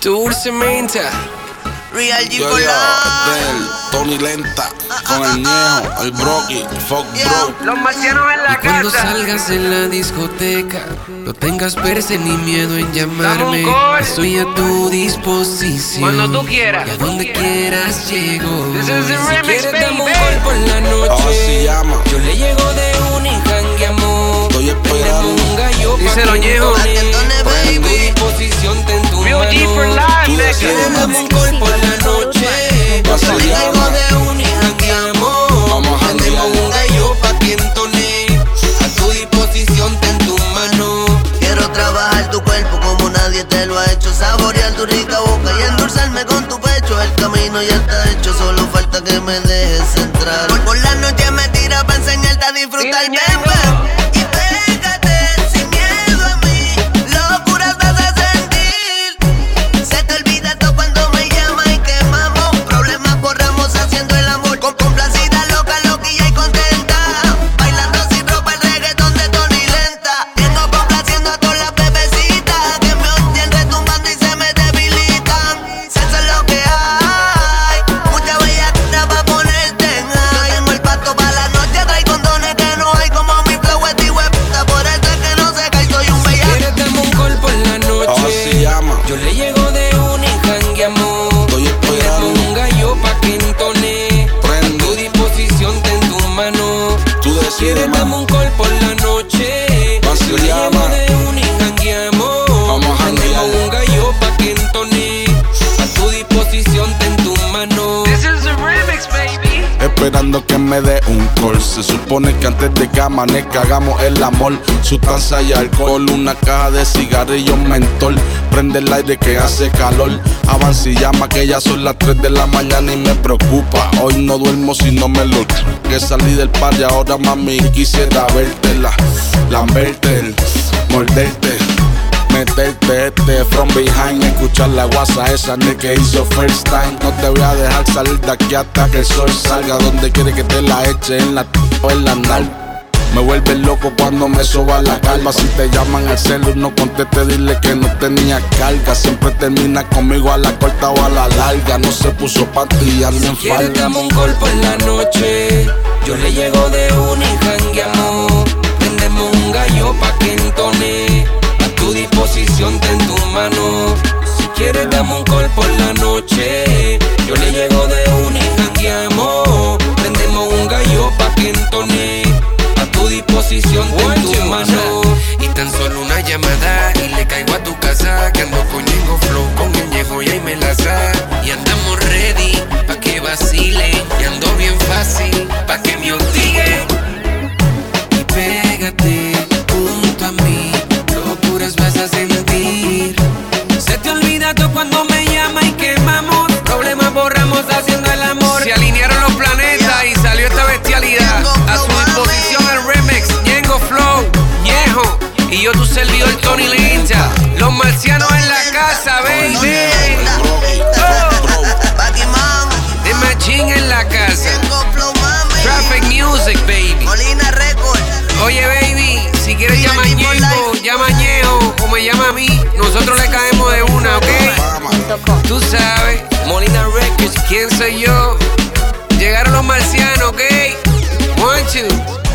Dulcemente. Real G Yo, for del life. Tony Lenta, con el Ñejo, el Brocky, Fuck Bro. Los marcianos en la Cuando casa. salgas de la discoteca, no tengas perse ni miedo en llamarme. Dame un call. Estoy a tu disposición. Cuando tú quieras. Y a donde quieras llego. This is the Si remix, quieres dame un baby. call por la noche. ¿Cómo se llama? Yo le llego de un jangueamos. Estoy esperando. Tenemos un gallo Díselo, pa' Ñejo. quintones. Baby. Tu disposición ten tu Real mano. G for life, Tú nigga. decides, Dame mami. un call por la noche. ¿Cómo se Le llego llama? de un jangueamos. Vamos a Tenemos janguear. un gallo pa' quintones. A tu disposición ten tu mano. Quiero trabajar tu cuerpo como nadie te lo ha hecho. Saborear tu rica boca y endulzarme con tu pecho. El camino ya está hecho, solo falta que me dejes entrar. Por la noche me tira para enseñarte a disfrutar, Dile, bebé. Y pégate sin miedo a mí. Locuras vas a sentir. Se te olvida todo cuando me llamas y quemamos. Problemas borramos haciendo el amor. Con complacida, loca, loquilla y contenta. Bailando sin ropa el reggaetón de Tony Lenta. Vengo complaciendo a todas las bebecitas que me oyen retumbando y se me debilitan. Sexo es lo que hay. Mucha bellaquita pa' ponerte en high. Yo tengo el pacto pa' la noche. Trae condones que no hay como mi flow es de hueputa. Por eso es que no se cae, soy un bellaco. Quieres dame un call por la noche. ¿Cómo se llama? Yo le llego de un jangueamos. Estoy esperando. Tenemos un gallo pa' quintones. Prende. Tu disposición ten tu mano. Tú decides, Quieres dame mami. un call por la noche. ¿Cómo se Yo le llego llama? de un jangueamos. Vamos a janguear. Tenemos un gallo pa' quintones. A tu disposición ten tu mano. This is the remix, baby. Esperando que me dé un call. Se supone que antes de que amanezca hagamos el amor. Sustancia y alcohol, una caja de cigarrillos mentol. Prende el aire que hace calor. Avanza y llama que ya son las 3 de la mañana y me preocupa. Hoy no duermo si no me lo que salí del par y ahora mami quisiera vértela, lamberte, morderte. Meterte from behind, escuchar la guasa esa ni que hizo first time. No te voy a dejar salir de aquí hasta que el sol salga. Donde quiere que te la eche, en la o en la nalga. Me vuelve loco cuando me soba la calma. Si te llaman al celu no conteste, dile que no tenía carga. Siempre termina conmigo a la corta o a la larga. No se puso panty, anda en Quieres falda. dame un call por la noche. Yo le llego de un jangueamos. Prendemos un gallo pa' quintones. A tu disposición ten tu mano. Si quieres dame un call por la noche. Yo le llego de un jangueamos. Prendemos un gallo pa' quintones. A tu disposición ten tu mano. Y tan solo una llamada y le caigo a tu casa. Que ando con Ñengo Flow, con el Ñejo y ahí me la sa. Y andamos ready pa' que vacile. Y ando bien fácil pa' que me hostigue. Y pégate junto a mí, locuras vas a sentir. Se te olvida todo cuando me llama y quemamos. Problemas borramos haciendo el amor. Se alinearon los planetas y salió esta bestialidad. A su disposición el remix, Ñengo Flow, Ñejo y yo tu servidor Tony Lenta. Los marcianos en la casa, baby. Brocky, Fuck Bro. Pac-Man, The Machine en la casa. Tengo flow, mami. Traffic Music, baby. Molina Record. Oye, baby, si quieres llama a Ñengo, llama a Ñejo o me llama a mí. Nosotros le caemos de una, ¿ok? Fama. Tú sabes, Molina Records, ¿quién soy yo? Llegaron los marcianos, ¿ok? 1, 2.